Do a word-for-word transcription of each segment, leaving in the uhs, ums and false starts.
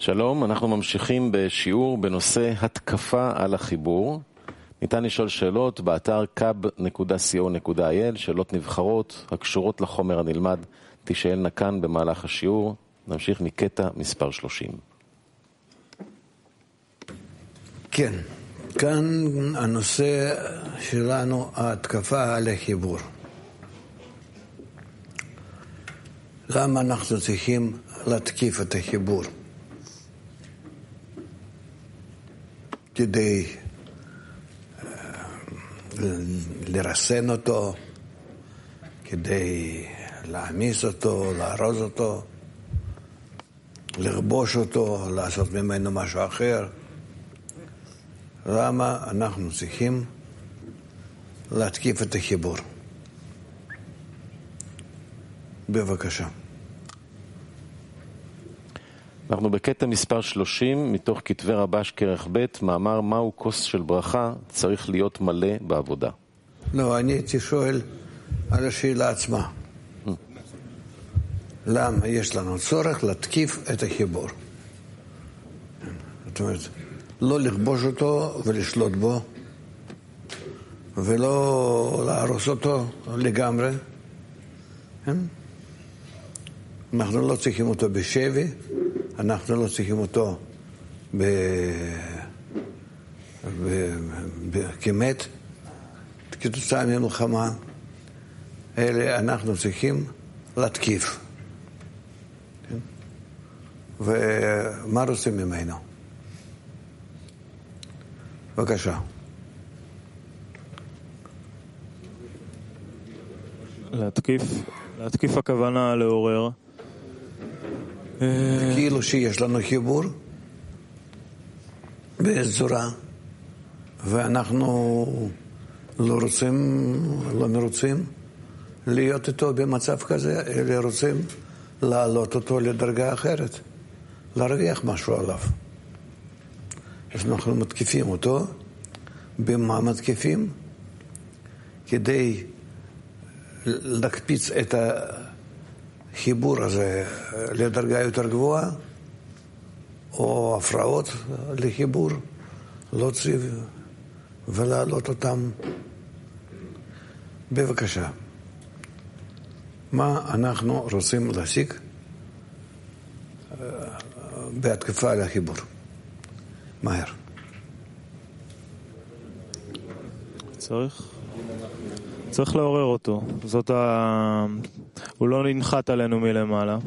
שלום, אנחנו ממשיכים בשיעור בנושא התקפה על החיבור. ניתן לשאול שאלות באתר קאב נקודה סי או נקודה איי אל, שאלות נבחרות הקשורות לחומר הנלמד, תשאלנה כאן במהלך השיעור. נמשיך מקטע מספר שלושים. כן, כאן הנושא שלנו, ההתקפה על החיבור. למה אנחנו צריכים להתקיף את החיבור? כדי לרסן אותו, כדי להעמיס אותו, לארוז אותו, לכבוש אותו, לעשות ממנו משהו אחר. למה אנחנו צריכים להתקיף את החיבור? בבקשה. אנחנו בקטע מספר שלושים, מתוך כתבי רבש כרך ב', מאמר מהו כוס של ברכה צריך להיות מלא בעבודה. לא, אני הייתי שואל על השאלה עצמה. למה יש לנו צורך להתקיף את החיבור? זאת אומרת, לא לכבוש אותו ולשלוט בו, ולא להרוס אותו לגמרי. אנחנו לא צריכים אותו בשבי, אנחנו לא צריכים אותו ב... ב... ב... כמת, כתוצאה ממלחמה. אלה אנחנו צריכים להתקיף. ומה רוצים ממנו? בבקשה. להתקיף, להתקיף הכוונה לעורר. כאילו שיש לנו חיבור באזורה, ואנחנו לא רוצים, לא מרוצים להיות איתו במצב כזה, אלא רוצים להעלות אותו לדרגה אחרת, להרוויח משהו עליו. אז אנחנו מתקיפים אותו. במה מתקיפים? כדי להקפיץ את החיבור הזה לדרגה יותר גבוהה, או הפרעות לחיבור, להוציא ולהעלות אותם. בבקשה. מה אנחנו רוצים להשיג בהתקפה על החיבור? מהר. צריך צריך לעורר אותו. זאת ה... הוא לא ננחת עלינו מלמעלה.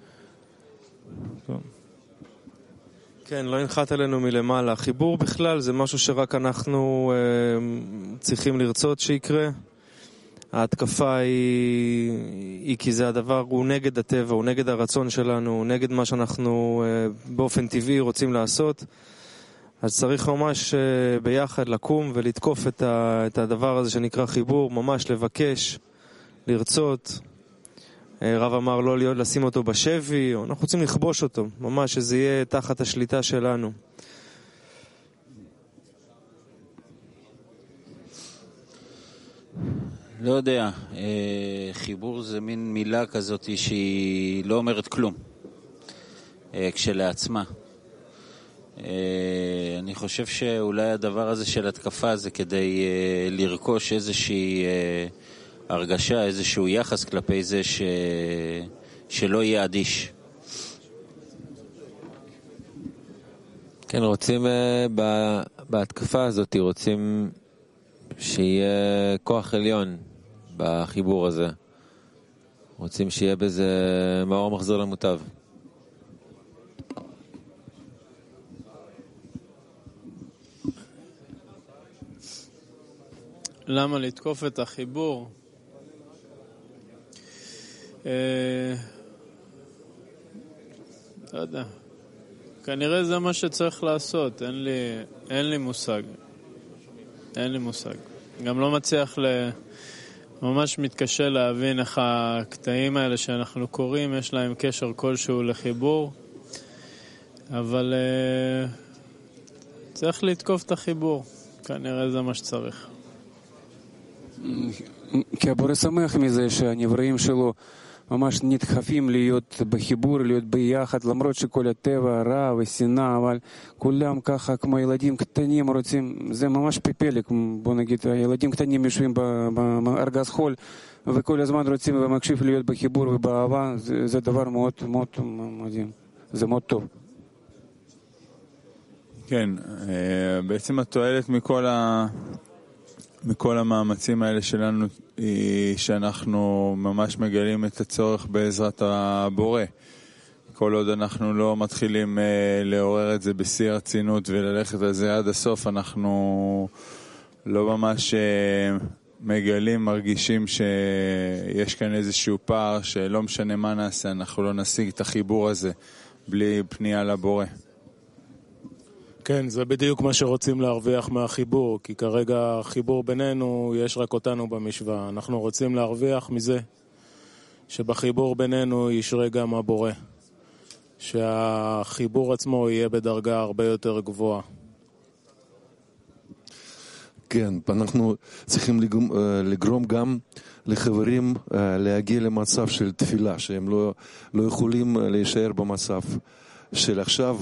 כן, לא ננחת עלינו מלמעלה. חיבור בכלל זה משהו שרק אנחנו אה, צריכים לרצות שיקרה. ההתקפה היא, היא כי זה הדבר, הוא נגד הטבע, הוא נגד הרצון שלנו, הוא נגד מה שאנחנו אה, באופן טבעי רוצים לעשות. אז צריך ממש אה, ביחד לקום ולתקוף את, ה, את הדבר הזה שנקרא חיבור, ממש לבקש, לרצות. אה, רב אמר לא להיות, לשים אותו בשבי, אנחנו רוצים לכבוש אותו, ממש שזה יהיה תחת השליטה שלנו. לא יודע, חיבור זה מין מילה כזאת שהיא לא אומרת כלום כשלעצמה. אני חושב שאולי הדבר הזה של התקפה זה כדי לרכוש איזושהי הרגשה, איזשהו יחס כלפי זה ש... שלא יהיה אדיש. כן, רוצים בהתקפה הזאת, רוצים שיהיה כוח עליון בחיבור הזה. רוצים שיהיה בזה מאור מחזיר למוטב. למה לתקוף את החיבור? אה... לא יודע. כנראה זה מה שצריך לעשות. אין לי, אין לי מושג. אין לי מושג. גם לא מצליח ל... ממש מתקשה להבין איך הקטעים האלה שאנחנו קוראים, יש להם קשר כלשהו לחיבור. אבל uh, צריך לתקוף את החיבור. כנראה זה מה שצריך. כי הבורא שמח מזה שהנבראים שלו ממש נדחפים להיות בחיבור, להיות ביחד, למרות שכל הטבע רע ושנאה, אבל כולם ככה כמו ילדים קטנים רוצים, זה ממש פלא, בוא נגיד, ילדים קטנים יושבים בארגז חול, וכל הזמן רוצים ומקשיב להיות בחיבור ובאהבה, זה, זה דבר מאוד מאוד מדהים, זה מאוד טוב. כן, בעצם התועלת מכל ה... מכל המאמצים האלה שלנו היא שאנחנו ממש מגלים את הצורך בעזרת הבורא. כל עוד אנחנו לא מתחילים לעורר את זה בשיא הרצינות וללכת על זה עד הסוף, אנחנו לא ממש מגלים, מרגישים שיש כאן איזשהו פער שלא משנה מה נעשה, אנחנו לא נשיג את החיבור הזה בלי פנייה לבורא. כן, זה בדיוק מה שרוצים להרוויח מהחיבור, כי כרגע החיבור בינינו, יש רק אותנו במשוואה. אנחנו רוצים להרוויח מזה שבחיבור בינינו ישרה גם הבורא. שהחיבור עצמו יהיה בדרגה הרבה יותר גבוהה. כן, אנחנו צריכים לגרום גם לחברים להגיע למצב של תפילה, שהם לא, לא יכולים להישאר במצב של עכשיו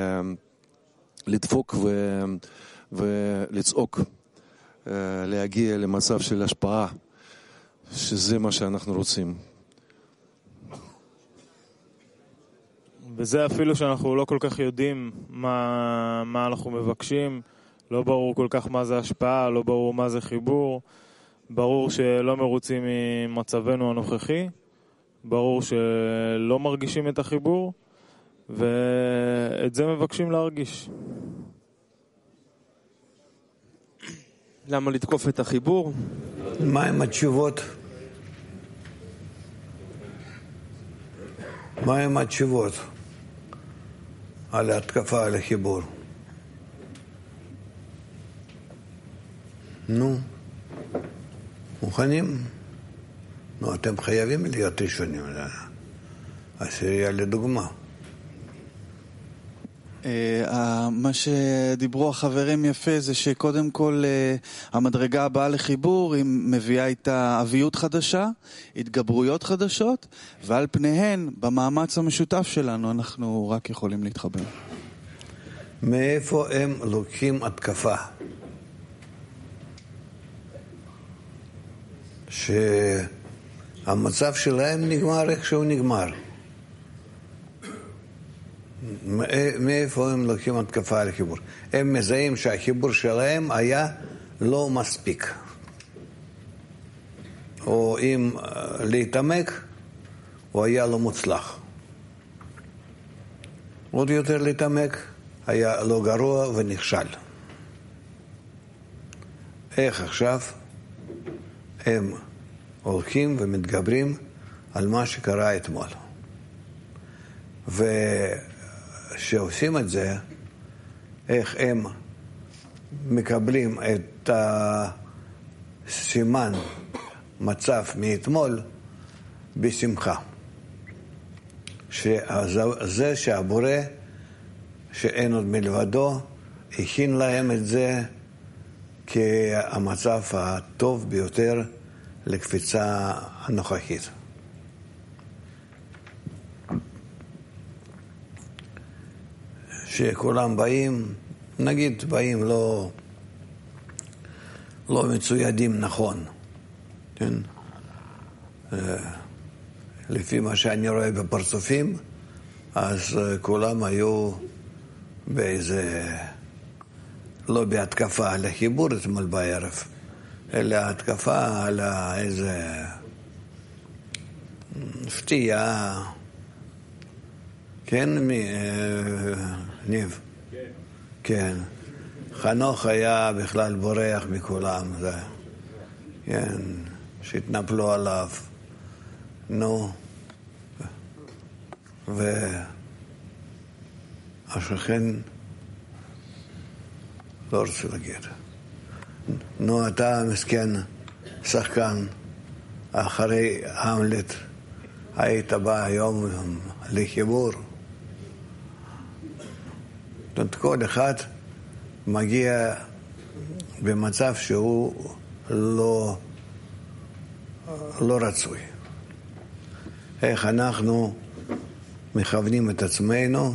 לדפוק ו... ולצעוק, להגיע למצב של השפעה, שזה מה שאנחנו רוצים. וזה אפילו שאנחנו לא כל כך יודעים מה, מה אנחנו מבקשים, לא ברור כל כך מה זה השפעה, לא ברור מה זה חיבור, ברור שלא מרוצים ממצבנו הנוכחי, ברור שלא מרגישים את החיבור, ואת זה מבקשים להרגיש. למה לתקוף את החיבור? מה עם התשובות? מה עם התשובות על ההתקפה על החיבור? נו, מוכנים? נו, אתם חייבים להיות ראשונים. עשירייה לדוגמה. מה שדיברו החברים יפה זה שקודם כל המדרגה הבאה לחיבור היא מביאה איתה אביות חדשה, התגברויות חדשות, ועל פניהן במאמץ המשותף שלנו אנחנו רק יכולים להתחבר. מאיפה הם לוקחים התקפה? שהמצב שלהם נגמר איך שהוא נגמר. מאיפה הם לוקחים התקפה על החיבור? הם מזהים שהחיבור שלהם היה לא מספיק. או אם להתעמק, הוא היה לא מוצלח. עוד יותר להתעמק, היה לא גרוע ונכשל. איך עכשיו הם הולכים ומתגברים על מה שקרה אתמול. ו... שעושים את זה, איך הם מקבלים את הסימן מצב מאתמול בשמחה. שזה שהבורא שאין עוד מלבדו הכין להם את זה כהמצב הטוב ביותר לקפיצה הנוכחית. שכולם באים, נגיד באים לא, לא מצוידים נכון, כן? לפי מה שאני רואה בפרצופים, אז כולם היו באיזה, לא בהתקפה על החיבור אתמול בערב, אלא התקפה על איזה שתייה, כן, ניב? כן. כן. חנוך היה בכלל בורח מכולם, זה. כן, שהתנפלו עליו. נו. והשכן לא רוצה להגיד. נו, אתה מסכן, שחקן, אחרי המלט, היית בא היום לחיבור. כל אחד מגיע במצב שהוא לא, לא רצוי. איך אנחנו מכוונים את עצמנו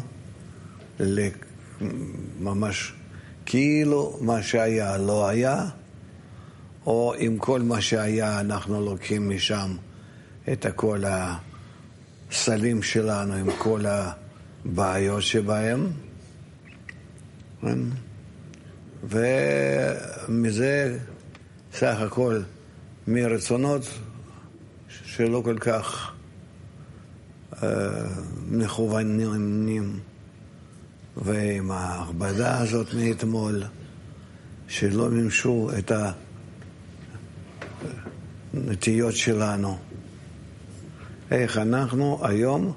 ממש כאילו מה שהיה לא היה, או עם כל מה שהיה אנחנו לוקחים משם את כל הסלים שלנו עם כל הבעיות שבהם, ומזה סך הכל מרצונות שלא כל כך מכוונים, ועם ההכבדה הזאת מאתמול שלא מימשו את הנטיות שלנו, איך אנחנו היום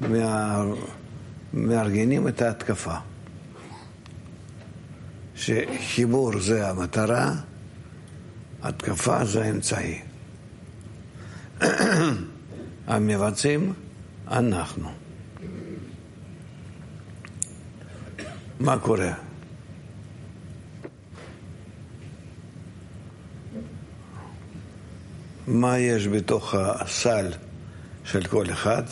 מארגנים את ההתקפה, שחיבור זה המטרה, התקפה זה האמצעי. המבצעים אנחנו. מה קורה? מה יש בתוך הסל של כל אחד?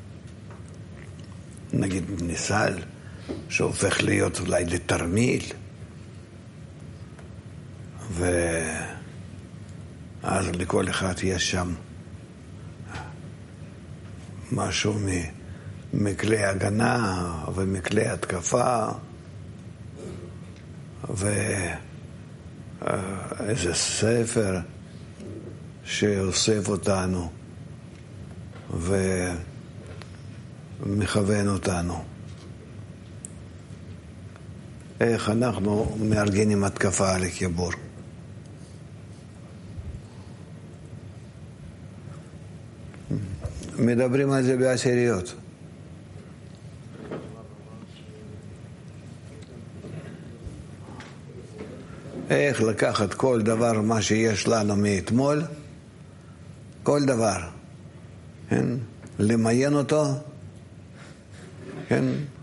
נגיד ניסל שהופך להיות אולי לתרמיל, ואז לכל אחד יש שם משהו מכלי הגנה ומכלי התקפה, ואיזה ספר שאוסף אותנו ומכוון אותנו. איך אנחנו מארגנים התקפה על החיבור? מדברים על זה בעשיריות. איך לקחת כל דבר מה שיש לנו מאתמול, כל דבר, כן? למיין אותו, כן?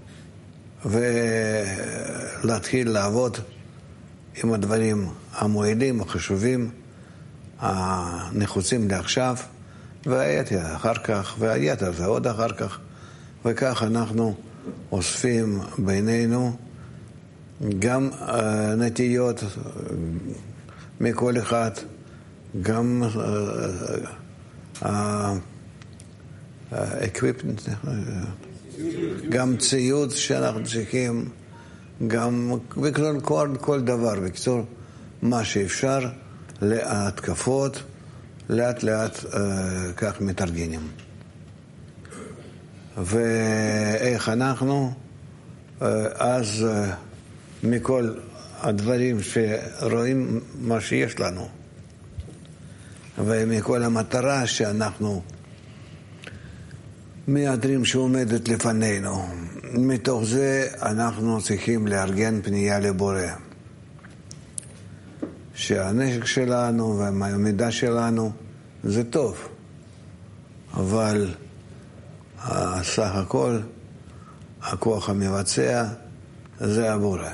ולהתחיל לעבוד עם הדברים המועילים, החשובים, הנחוצים לעכשיו, והיתר אחר כך, והיתר זה עוד אחר כך, וכך אנחנו אוספים בינינו גם נטיות מכל אחד, גם אקוויפמנט, גם ציוד שאנחנו צריכים, גם כל, כל דבר, בקיצור, מה שאפשר להתקפות, לאט לאט כך מתארגנים. ואיך אנחנו אז מכל הדברים שרואים מה שיש לנו, ומכל המטרה שאנחנו מאתרים שעומדת לפנינו, מתוך זה אנחנו צריכים לארגן פנייה לבורא, שהנשק שלנו והמידע שלנו זה טוב, אבל סך הכל הכוח המבצע זה הבורא.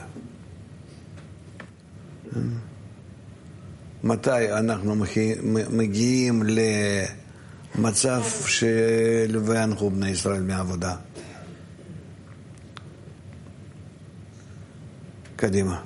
מתי אנחנו מגיעים למצב של וינחו בני ישראל מעבודה? קדימה.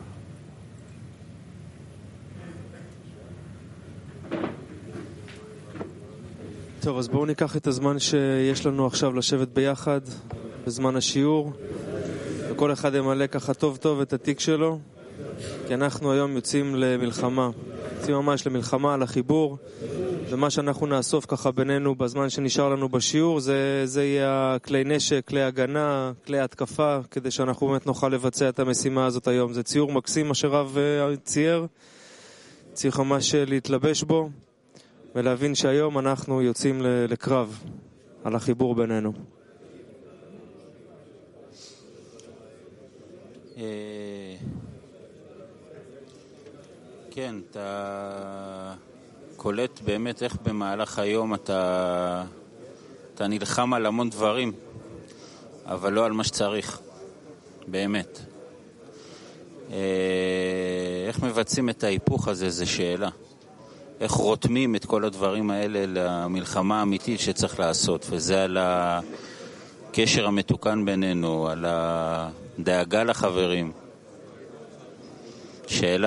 טוב, אז בואו ניקח את הזמן שיש לנו עכשיו לשבת ביחד בזמן השיעור, וכל אחד ימלא ככה טוב טוב את התיק שלו, כי אנחנו היום יוצאים למלחמה, יוצאים ממש למלחמה על החיבור, ומה שאנחנו נאסוף ככה בינינו בזמן שנשאר לנו בשיעור, זה, זה יהיה כלי נשק, כלי הגנה, כלי התקפה, כדי שאנחנו באמת נוכל לבצע את המשימה הזאת היום. זה ציור מקסים מה שרב צייר, צריך ממש להתלבש בו, ולהבין שהיום אנחנו יוצאים לקרב על החיבור בינינו. כן, אתה קולט באמת איך במהלך היום אתה, אתה נלחם על המון דברים, אבל לא על מה שצריך, באמת. איך מבצעים את ההיפוך הזה, זו שאלה. איך רותמים את כל הדברים האלה למלחמה האמיתית שצריך לעשות, וזה על הקשר המתוקן בינינו, על הדאגה לחברים. שאלה.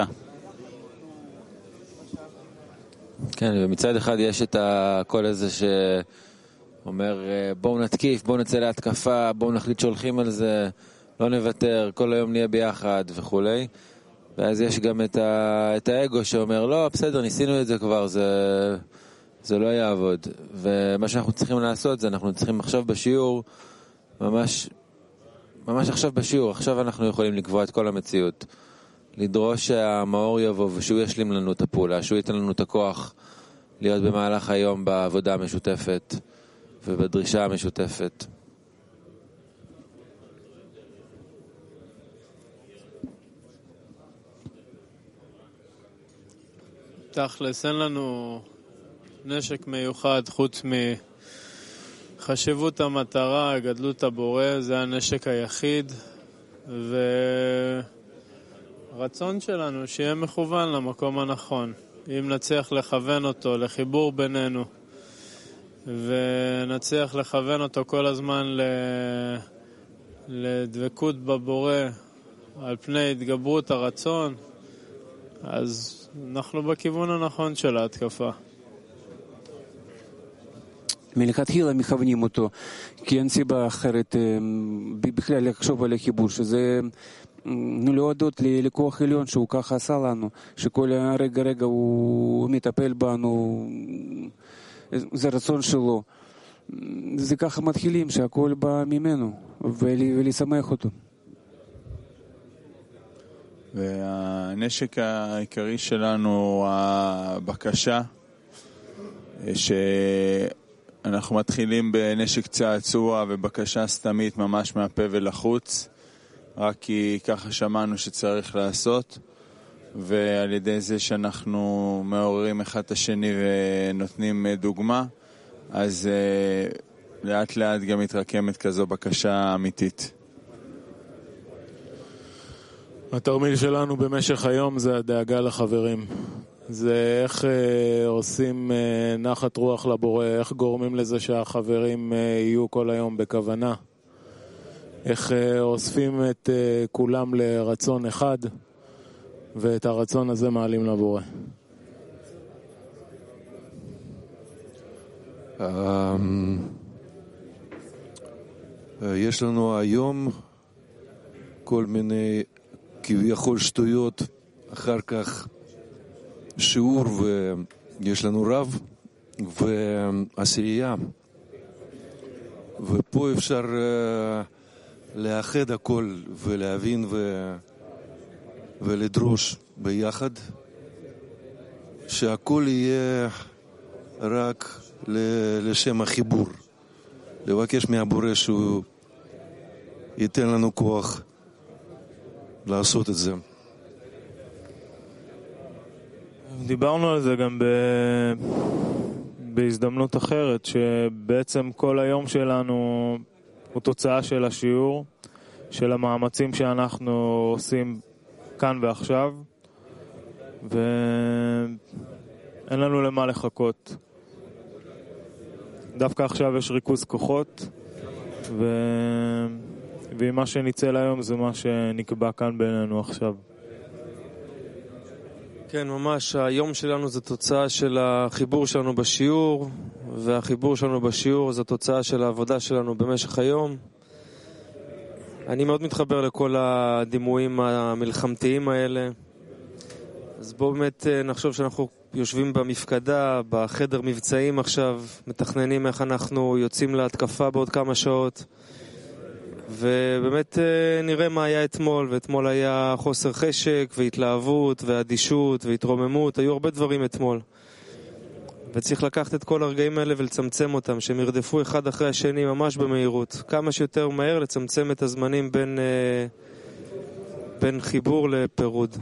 כן, ומצד אחד יש את הקול הזה שאומר בואו נתקיף, בואו נצא להתקפה, בואו נחליט שהולכים על זה, לא נוותר, כל היום נהיה ביחד וכולי. ואז יש גם את, ה... את האגו שאומר לא, בסדר, ניסינו את זה כבר, זה... זה לא יעבוד. ומה שאנחנו צריכים לעשות זה אנחנו צריכים עכשיו בשיעור, ממש, ממש עכשיו בשיעור, עכשיו אנחנו יכולים לקבוע את כל המציאות. לדרוש שהמאור יבוא ושהוא ישלים לנו את הפעולה, שהוא ייתן לנו את הכוח להיות במהלך היום בעבודה המשותפת ובדרישה המשותפת. תכלס, אין לנו נשק מיוחד חוץ מחשיבות המטרה, גדלות הבורא, זה הנשק היחיד, ורצון שלנו שיהיה מכוון למקום הנכון. אם נצליח לכוון אותו לחיבור בינינו, ונצליח לכוון אותו כל הזמן לדבקות בבורא על פני התגברות הרצון, אז אנחנו בכיוון הנכון של ההתקפה. מלכתחילה מכוונים אותו, כי אין סיבה אחרת בכלל לחשוב על החיבור, שזה להודות לכוח עליון שהוא ככה עשה לנו, שכל רגע רגע הוא מטפל בנו, זה רצון שלו. זה ככה מתחילים, שהכל בא ממנו, ולשמח אותו. והנשק העיקרי שלנו הוא הבקשה, שאנחנו מתחילים בנשק צעצוע ובקשה סתמית ממש מהפה ולחוץ, רק כי ככה שמענו שצריך לעשות, ועל ידי זה שאנחנו מעוררים אחד את השני ונותנים דוגמה, אז לאט לאט גם מתרקמת כזו בקשה אמיתית. התרמיל שלנו במשך היום זה הדאגה לחברים. זה איך אה, עושים אה, נחת רוח לבורא, איך גורמים לזה שהחברים אה, יהיו כל היום בכוונה. איך אה, אוספים את אה, כולם לרצון אחד, ואת הרצון הזה מעלים לבורא. יש לנו היום כל מיני כביכול שטויות, אחר כך שיעור ויש לנו רב ועשירייה, ופה אפשר לאחד הכל ולהבין ו... ולדרוש ביחד שהכל יהיה רק לשם החיבור, לבקש מהבורא שהוא ייתן לנו כוח לעשות את זה. דיברנו על זה גם ב... בהזדמנות אחרת, שבעצם כל היום שלנו הוא תוצאה של השיעור, של המאמצים שאנחנו עושים כאן ועכשיו, ואין לנו למה לחכות. דווקא עכשיו יש ריכוז כוחות, ו... ומה שניצא להיום זה מה שנקבע כאן בינינו עכשיו. כן, ממש, היום שלנו זה תוצאה של החיבור שלנו בשיעור, והחיבור שלנו בשיעור זה תוצאה של העבודה שלנו במשך היום. אני מאוד מתחבר לכל הדימויים המלחמתיים האלה. אז בואו באמת נחשוב שאנחנו יושבים במפקדה, בחדר מבצעים עכשיו, מתכננים איך אנחנו יוצאים להתקפה בעוד כמה שעות, ובאמת נראה מה היה אתמול, ואתמול היה חוסר חשק והתלהבות ואדישות והתרוממות, היו הרבה דברים אתמול. וצריך לקחת את כל הרגעים האלה ולצמצם אותם, שהם ירדפו אחד אחרי השני ממש במהירות. כמה שיותר מהר לצמצם את הזמנים בין, בין חיבור לפירוד.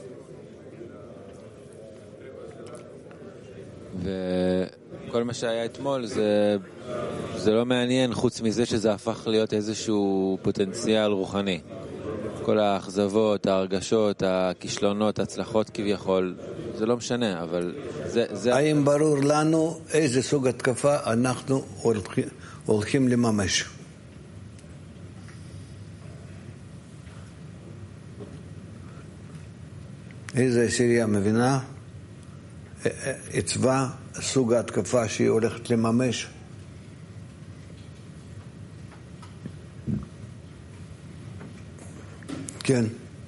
וכל מה שהיה אתמול זה, זה לא מעניין, חוץ מזה שזה הפך להיות איזשהו פוטנציאל רוחני. כל האכזבות, ההרגשות, הכישלונות, ההצלחות כביכול, זה זה לא משנה, אבל זה... זה... האם ברור לנו איזה סוג התקפה אנחנו הולכים, הולכים לממש? איזה עשירייה מבינה? עיצבה סוג ההתקפה שהיא הולכת לממש? כן.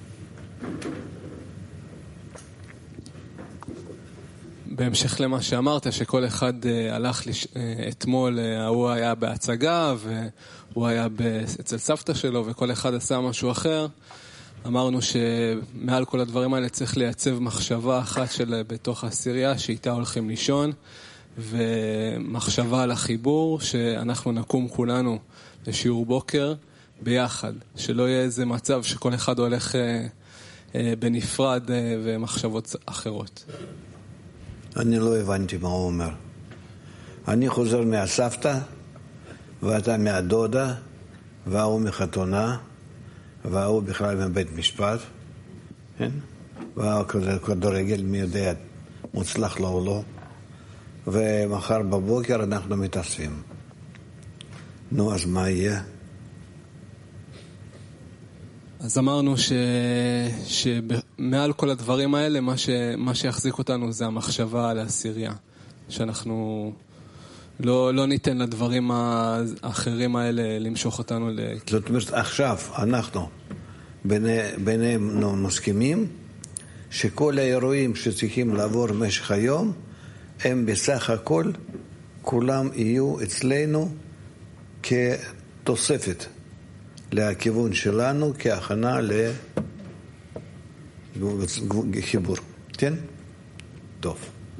בהמשך למה שאמרת, שכל אחד הלך לש... אתמול, הוא היה בהצגה והוא היה אצל סבתא שלו וכל אחד עשה משהו אחר, אמרנו שמעל כל הדברים האלה צריך לייצב מחשבה אחת של בתוך העשירייה שאיתה הולכים לישון, ומחשבה על החיבור שאנחנו נקום כולנו לשיעור בוקר ביחד, שלא יהיה איזה מצב שכל אחד הולך בנפרד ומחשבות אחרות. אני לא הבנתי מה הוא אומר. אני חוזר מהסבתא, ואתה מהדודה, והוא מחתונה, והוא בכלל מבית משפט, כן? והוא כדורגל, מי יודע, מוצלח לו או לא, ומחר בבוקר אנחנו מתאספים. נו, אז מה יהיה? אז אמרנו ש... שמעל כל הדברים האלה, מה, ש... מה שיחזיק אותנו זה המחשבה על העשירייה. שאנחנו לא, לא ניתן לדברים האחרים האלה למשוך אותנו ל... זאת אומרת, עכשיו אנחנו בינינו מסכימים שכל האירועים שצריכים לעבור במשך היום, הם בסך הכל, כולם יהיו אצלנו כתוספת. לכיוון שלנו כהכנה לחיבור. כן? טוב.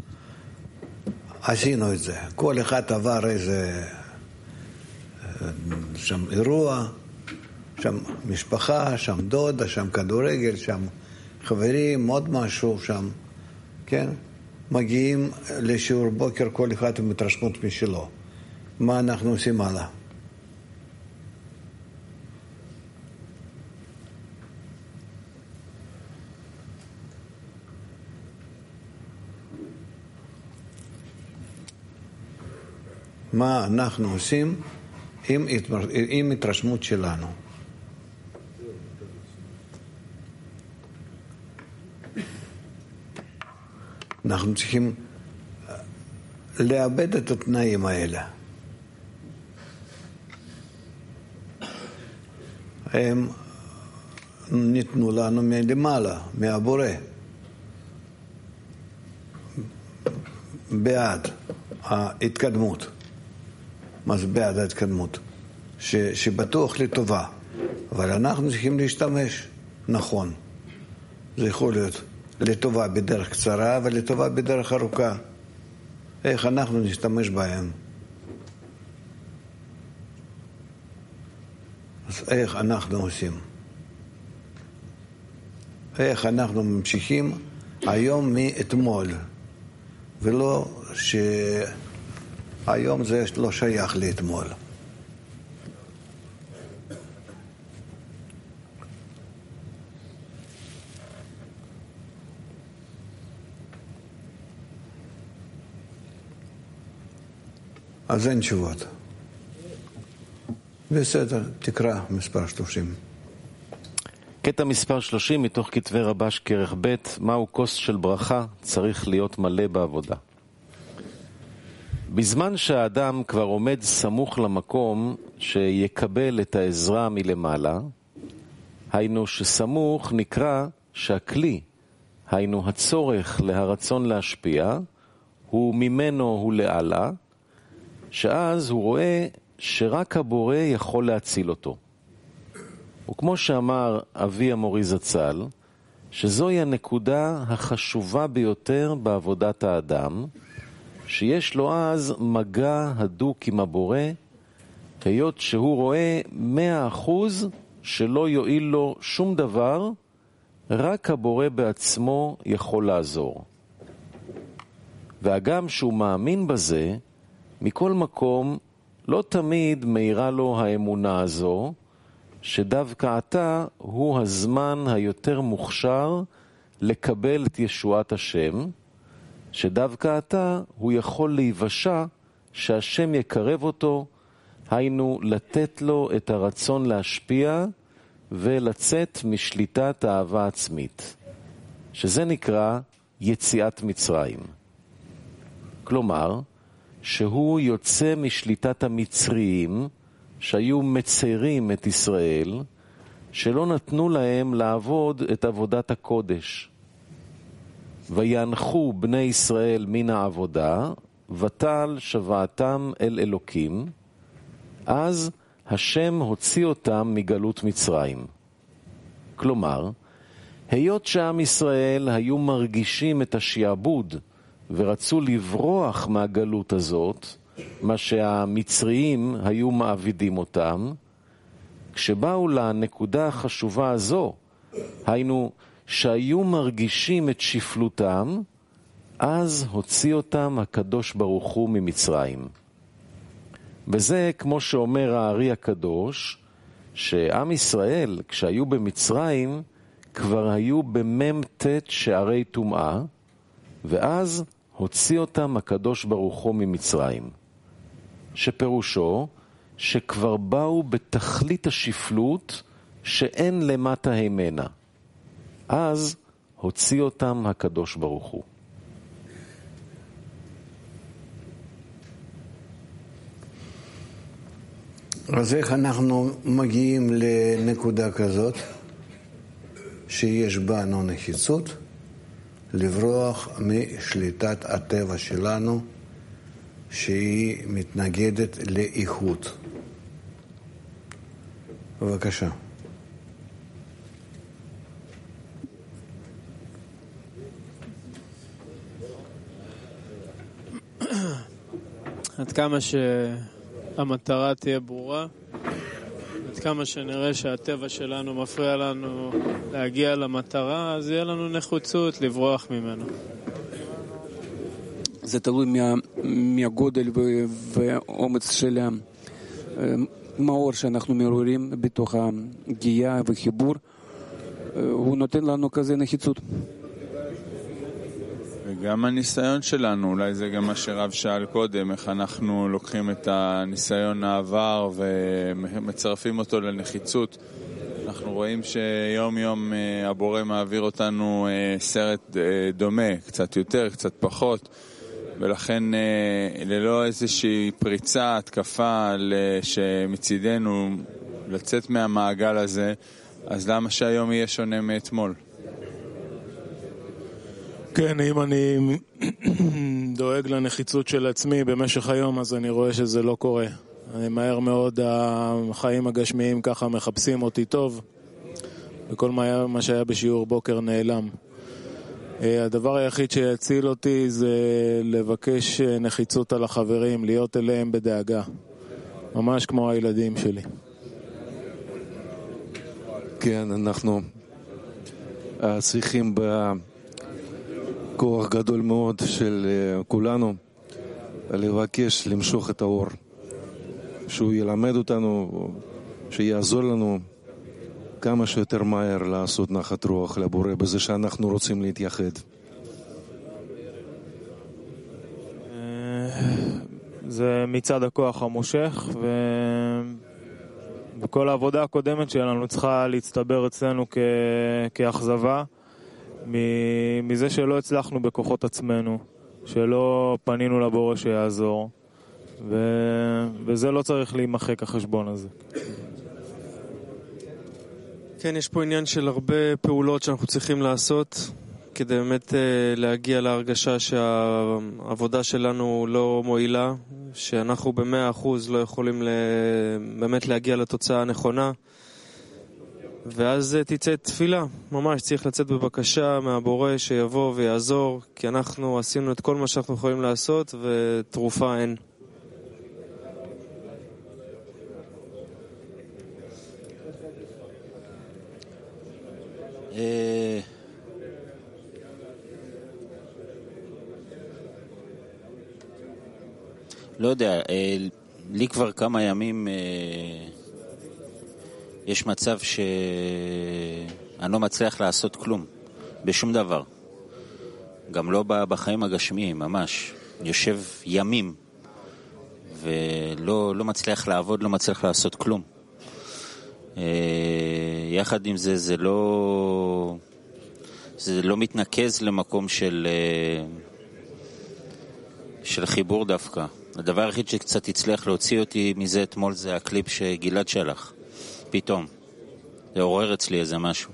עשינו את זה. כל אחד עבר איזה שם אירוע, שם משפחה, שם דודה, שם כדורגל, שם חברים, עוד משהו שם. כן? מגיעים לשיעור בוקר כל אחד עם התרשמות משלו. מה אנחנו עושים הלאה? מה אנחנו עושים עם, עם התרשמות שלנו. אנחנו צריכים לאבד את התנאים האלה. הם ניתנו לנו מלמעלה, מהבורא. בעד ההתקדמות. מה זה בעד ההתקדמות? ש, שבטוח לטובה. אבל אנחנו צריכים להשתמש נכון. זה יכול להיות לטובה בדרך קצרה ולטובה בדרך ארוכה. איך אנחנו נשתמש בהם? אז איך אנחנו עושים? איך אנחנו ממשיכים היום מאתמול, ולא שהיום זה לא שייך לאתמול. אז אין תשובות. בסדר, תקרא מספר שלושים. קטע מספר שלושים מתוך כתבי רבש כרך ב', מהו כוס של ברכה צריך להיות מלא בעבודה. בזמן שהאדם כבר עומד סמוך למקום שיקבל את העזרה מלמעלה, היינו שסמוך נקרא שהכלי, היינו הצורך להרצון להשפיע, הוא ממנו הוא לעלה, שאז הוא רואה שרק הבורא יכול להציל אותו. וכמו שאמר אבי המורי זצ"ל, שזוהי הנקודה החשובה ביותר בעבודת האדם, שיש לו אז מגע הדוק עם הבורא, היות שהוא רואה מאה אחוז שלא יועיל לו שום דבר, רק הבורא בעצמו יכול לעזור. והגם שהוא מאמין בזה, מכל מקום לא תמיד מאירה לו האמונה הזו, שדווקא עתה הוא הזמן היותר מוכשר לקבל את ישועת השם, שדווקא עתה הוא יכול להיוושע שהשם יקרב אותו, היינו לתת לו את הרצון להשפיע ולצאת משליטת האהבה עצמית, שזה נקרא יציאת מצרים. כלומר, שהוא יוצא משליטת המצריים שהיו מצרים את ישראל, שלא נתנו להם לעבוד את עבודת הקודש. וינחו בני ישראל מן העבודה, ותל שוועתם אל אלוקים, אז השם הוציא אותם מגלות מצרים. כלומר, היות שעם ישראל היו מרגישים את השעבוד ורצו לברוח מהגלות הזאת, מה שהמצריים היו מעבידים אותם, כשבאו לנקודה החשובה הזו, היינו שהיו מרגישים את שפלותם, אז הוציא אותם הקדוש ברוך הוא ממצרים. וזה כמו שאומר הארי הקדוש, שעם ישראל כשהיו במצרים כבר היו במם תת שערי טומאה, ואז הוציא אותם הקדוש ברוך הוא ממצרים. שפירושו שכבר באו בתכלית השפלות שאין למטה הימנה. אז הוציא אותם הקדוש ברוך הוא. אז איך אנחנו מגיעים לנקודה כזאת שיש בנו נחיצות לברוח משליטת הטבע שלנו שהיא מתנגדת לאיכות? בבקשה. עד כמה שהמטרה תהיה ברורה, עד כמה שנראה שהטבע שלנו מפריע לנו להגיע למטרה, אז יהיה לנו נחוצות לברוח ממנו. זה תלוי מה, מהגודל והאומץ של המאור שאנחנו מעוררים בתוך הגייה וחיבור. הוא נותן לנו כזה נחיצות. וגם הניסיון שלנו, אולי זה גם מה שרב שאל קודם, איך אנחנו לוקחים את הניסיון העבר ומצרפים אותו לנחיצות. אנחנו רואים שיום יום הבורא מעביר אותנו סרט דומה, קצת יותר, קצת פחות, ולכן ללא איזושהי פריצה, התקפה שמצידנו לצאת מהמעגל הזה, אז למה שהיום יהיה שונה מאתמול? כן, אם אני דואג לנחיצות של עצמי במשך היום, אז אני רואה שזה לא קורה. אני מהר מאוד, החיים הגשמיים ככה מחפשים אותי טוב, וכל מה שהיה בשיעור בוקר נעלם. הדבר היחיד שיציל אותי זה לבקש נחיצות על החברים, להיות אליהם בדאגה. ממש כמו הילדים שלי. כן, אנחנו צריכים בכוח גדול מאוד של כולנו לבקש למשוך את האור, שהוא ילמד אותנו, שיעזור לנו כמה שיותר מהר לעשות נחת רוח לבורא בזה שאנחנו רוצים להתייחד. זה מצד הכוח המושך, ו... וכל העבודה הקודמת שלנו צריכה להצטבר אצלנו כ... כאכזבה מזה שלא הצלחנו בכוחות עצמנו, שלא פנינו לבורא שיעזור, ו... וזה לא צריך להימחק החשבון הזה. כן, יש פה עניין של הרבה פעולות שאנחנו צריכים לעשות כדי באמת להגיע להרגשה שהעבודה שלנו לא מועילה, שאנחנו במאה אחוז לא יכולים באמת להגיע לתוצאה הנכונה, ואז תצא תפילה. ממש צריך לצאת בבקשה מהבורא שיבוא ויעזור, כי אנחנו עשינו את כל מה שאנחנו יכולים לעשות ותרופה אין. לא יודע, לי כבר כמה ימים יש מצב שאני לא מצליח לעשות כלום, בשום דבר. גם לא בחיים הגשמיים, ממש. יושב ימים, ולא לא מצליח לעבוד, לא מצליח לעשות כלום. יחד עם זה, זה לא, זה לא מתנקז למקום של, של חיבור דווקא. הדבר היחיד שקצת הצליח להוציא אותי מזה אתמול זה הקליפ שגלעד שלח. פתאום. זה עורר אצלי איזה משהו.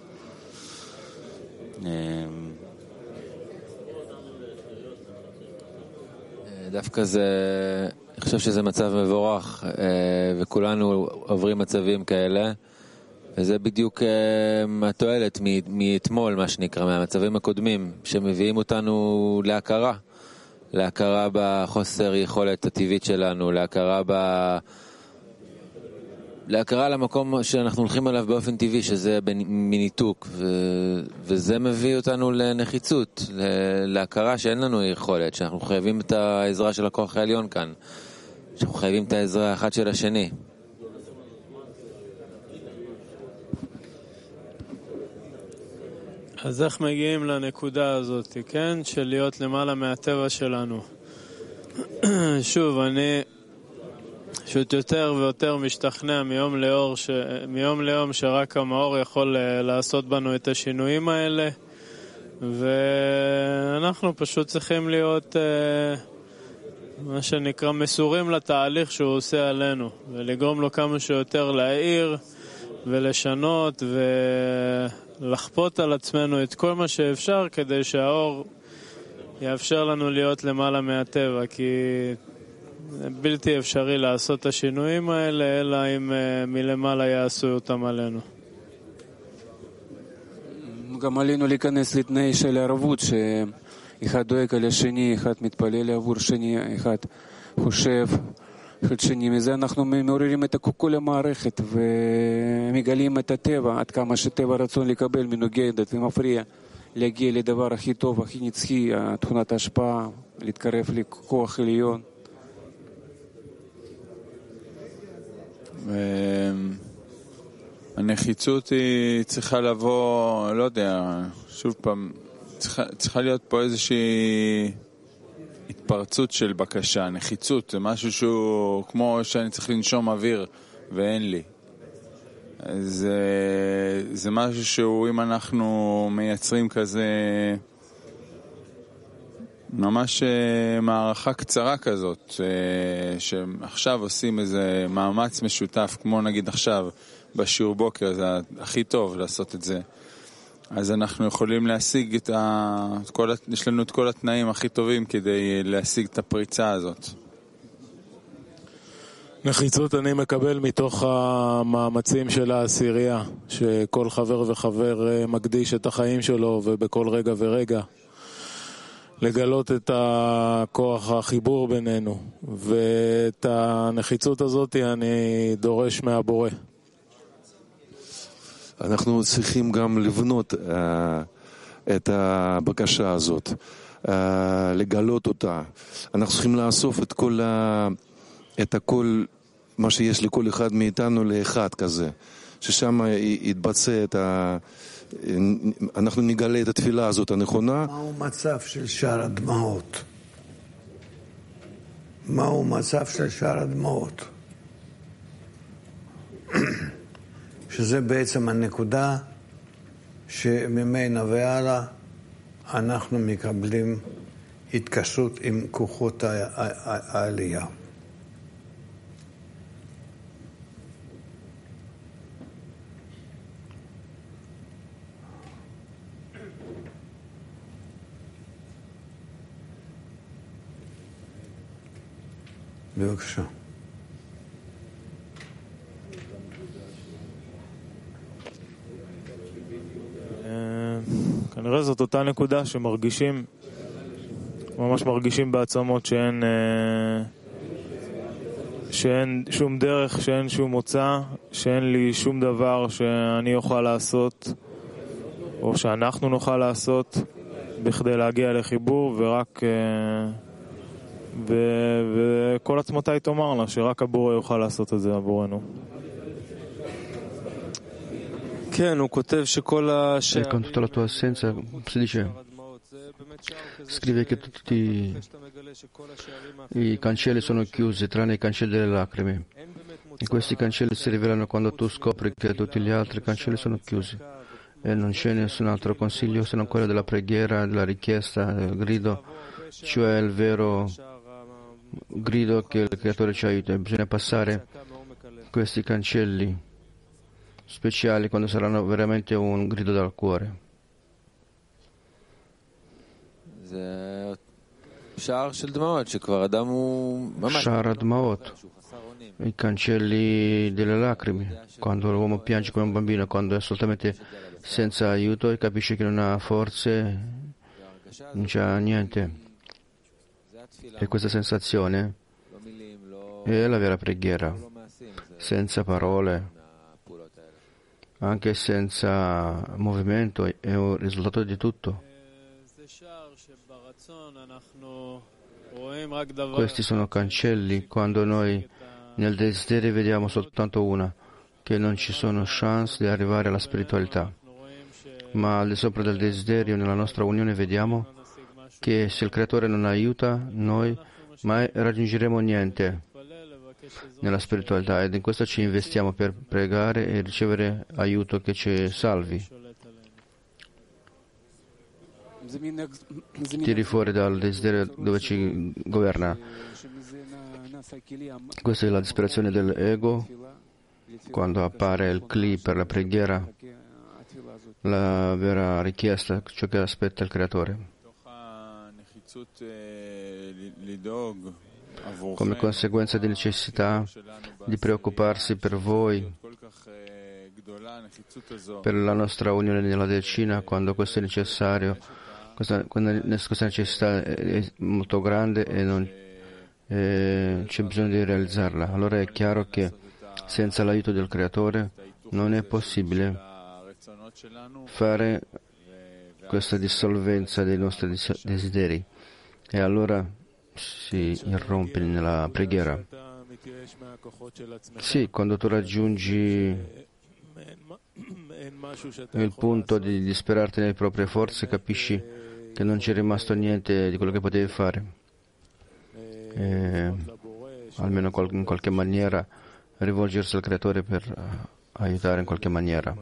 דווקא זה, אני חושב שזה מצב מבורך, וכולנו עוברים מצבים כאלה, וזה בדיוק התועלת מאתמול, מה שנקרא, מהמצבים הקודמים, שמביאים אותנו להכרה, להכרה בחוסר יכולת הטבעית שלנו, להכרה ב... להכרה למקום שאנחנו הולכים עליו באופן טבעי, שזה מניתוק, ו... וזה מביא אותנו לנחיצות, להכרה שאין לנו יכולת, שאנחנו חייבים את העזרה של הכוח העליון כאן, שאנחנו חייבים את העזרה האחד של השני. אז איך מגיעים לנקודה הזאת, כן? של להיות למעלה מהטבע שלנו. שוב, אני פשוט יותר ויותר משתכנע מיום ליום, ש... מיום ליום שרק המאור יכול לעשות בנו את השינויים האלה, ואנחנו פשוט צריכים להיות מה שנקרא מסורים לתהליך שהוא עושה עלינו, ולגרום לו כמה שיותר להעיר ולשנות ולחפות על עצמנו את כל מה שאפשר, כדי שהאור יאפשר לנו להיות למעלה מהטבע, כי זה בלתי אפשרי לעשות את השינויים האלה, אלא אם מלמעלה יעשו אותם עלינו. גם עלינו להיכנס לתנאי של ערבות, שאחד דואג על השני, אחד מתפלל עבור שני, אחד חושב אחד שני. מזה אנחנו מעוררים את כל המערכת ומגלים את הטבע, עד כמה שטבע רצון לקבל מנוגדת ומפריע להגיע לדבר הכי טוב, הכי נצחי, תכונת ההשפעה, להתקרב לכוח עליון. הנחיצות היא צריכה לבוא, לא יודע, שוב פעם, צריכה, צריכה להיות פה איזושהי התפרצות של בקשה. נחיצות זה משהו שהוא כמו שאני צריך לנשום אוויר ואין לי. זה, זה משהו שהוא, אם אנחנו מייצרים כזה ממש מערכה קצרה כזאת, שעכשיו עושים איזה מאמץ משותף, כמו נגיד עכשיו בשיעור בוקר, זה הכי טוב לעשות את זה. אז אנחנו יכולים להשיג את ה... את כל... יש לנו את כל התנאים הכי טובים כדי להשיג את הפריצה הזאת. נחיצות אני מקבל מתוך המאמצים של העשירייה, שכל חבר וחבר מקדיש את החיים שלו, ובכל רגע ורגע לגלות את הכוח החיבור בינינו, ואת הנחיצות הזאת אני דורש מהבורא. אנחנו צריכים גם לבנות uh, את הבקשה הזאת, uh, לגלות אותה. אנחנו צריכים לאסוף את כל, ה, את הכל, מה שיש לכל אחד מאיתנו לאחד כזה, ששם יתבצע את ה... אנחנו נגלה את התפילה הזאת הנכונה. מהו מצב של שער הדמעות? מהו מצב של שער הדמעות? שזה בעצם הנקודה שממנה והלאה אנחנו מקבלים התקשרות עם כוחות העלייה. בבקשה. כנראה זאת אותה נקודה שמרגישים, ממש מרגישים בעצמות שאין, שאין שום דרך, שאין שום מוצא, שאין לי שום דבר שאני אוכל לעשות, או שאנחנו נוכל לעשות, בכדי להגיע לחיבור, ורק, ו, וכל עצמותי תאמר לה שרק הבורא יוכל לעשות את זה עבורנו. E con tutta la tua assenza si dice scrive che tutti i cancelli sono chiusi, tranne i cancelli delle lacrime. E questi cancelli si rivelano quando tu scopri che tutti gli altri cancelli sono chiusi. E non c'è nessun altro consiglio se non quello della preghiera, della richiesta, del grido, cioè il vero grido che il Creatore ci aiuta. Bisogna passare questi cancelli speciali quando saranno veramente un grido dal cuore. Shara Dmaot, i cancelli delle lacrime, quando l'uomo piange come un bambino, quando è assolutamente senza aiuto e capisce che non ha forze, non c'ha niente. E questa sensazione è la vera preghiera, senza parole, anche senza movimento, è un risultato di tutto. Questi sono cancelli quando noi nel desiderio vediamo soltanto una, che non ci sono chance di arrivare alla spiritualità. Ma al di sopra del desiderio, nella nostra unione, vediamo che se il Creatore non aiuta, noi mai raggiungeremo niente nella spiritualità, ed in questo ci investiamo per pregare e ricevere aiuto che ci salvi. Tiri fuori dal desiderio dove ci governa. Questa è la disperazione dell'ego. Quando appare il cli per la preghiera, la vera richiesta, ciò che aspetta il Creatore. Come conseguenza di necessità di preoccuparsi per voi, per la nostra unione nella decina, quando questo è necessario, questa, questa necessità è molto grande e non e c'è bisogno di realizzarla. Allora è chiaro che senza l'aiuto del Creatore non è possibile fare questa dissolvenza dei nostri desideri, e allora si irrompe nella preghiera. Sì, quando tu raggiungi il punto di disperarti nelle proprie forze, capisci che non c'è rimasto niente di quello che potevi fare. E, almeno in qualche maniera, rivolgersi al Creatore per aiutare in qualche maniera.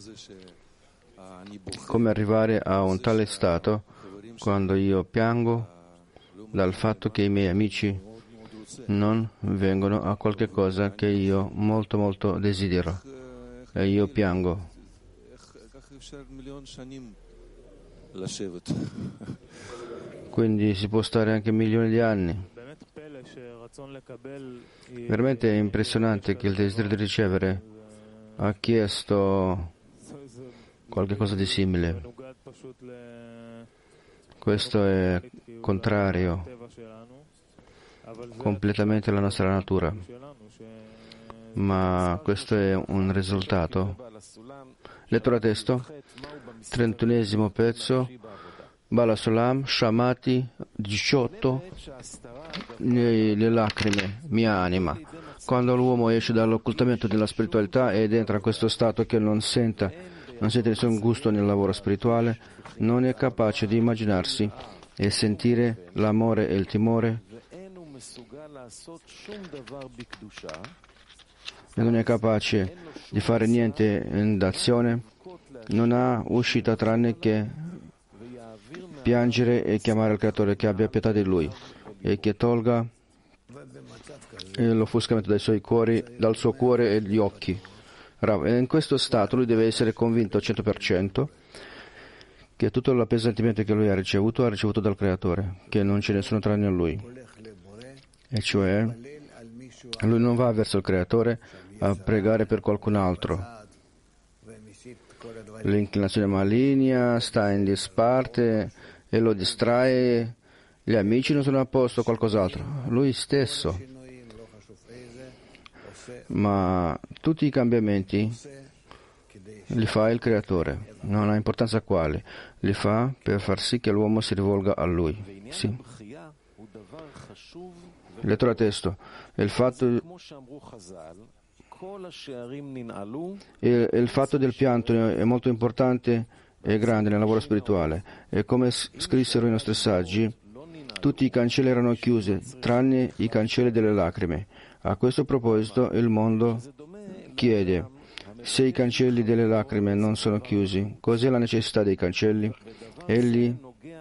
Come arrivare a un tale stato quando io piango dal fatto che i miei amici non vengono a qualche cosa che io molto molto desidero e io piango. Quindi si può stare anche milioni di anni. Veramente è impressionante che il desiderio di ricevere ha chiesto qualche cosa di simile. Questo è contrario completamente alla nostra natura, ma questo è un risultato. Lettura testo, trentunesimo pezzo, Bala Sulam, Shamati, diciotto, le lacrime, mia anima. Quando l'uomo esce dall'occultamento della spiritualità ed entra in questo stato che non senta, non sente nessun gusto nel lavoro spirituale, non è capace di immaginarsi e sentire l'amore e il timore, e non è capace di fare niente in d'azione, non ha uscita tranne che piangere e chiamare il Creatore che abbia pietà di lui e che tolga l'offuscamento dai suoi cuori, dal suo cuore e gli occhi. E in questo stato lui deve essere convinto al cento per cento che tutto l'appesantimento che lui ha ricevuto ha ricevuto dal Creatore, che non c'è nessuno tranne a lui. E cioè, lui non va verso il Creatore a pregare per qualcun altro. L'inclinazione maligna sta in disparte e lo distrae. Gli amici non sono a posto, qualcos'altro. Lui stesso. Ma tutti i cambiamenti li fa il Creatore. Non ha importanza quali. Li fa per far sì che l'uomo si rivolga a Lui. Sì. Lettura testo. Il fatto, il, il fatto del pianto è molto importante è grande nel lavoro spirituale. E come scrissero i nostri saggi, tutti i cancelli erano chiusi, tranne i cancelli delle lacrime. A questo proposito il mondo chiede: se i cancelli delle lacrime non sono chiusi, cos'è la necessità dei cancelli? Egli